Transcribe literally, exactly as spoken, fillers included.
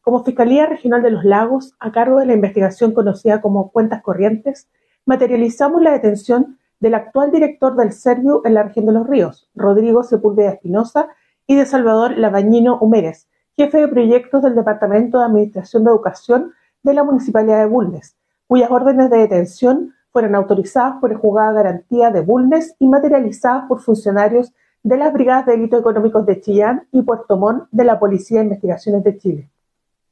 Como Fiscalía Regional de los Lagos, a cargo de la investigación conocida como Cuentas Corrientes, materializamos la detención del actual director del Serviu en la región de Los Ríos, Rodrigo Sepúlveda Espinosa, y de Salvador Labañino Humérez, jefe de proyectos del Departamento de Administración de Educación de la Municipalidad de Bulnes, cuyas órdenes de detención fueron autorizadas por el Juzgado de Garantía de Bulnes y materializadas por funcionarios de las Brigadas de Delitos Económicos de Chillán y Puerto Montt de la Policía de Investigaciones de Chile.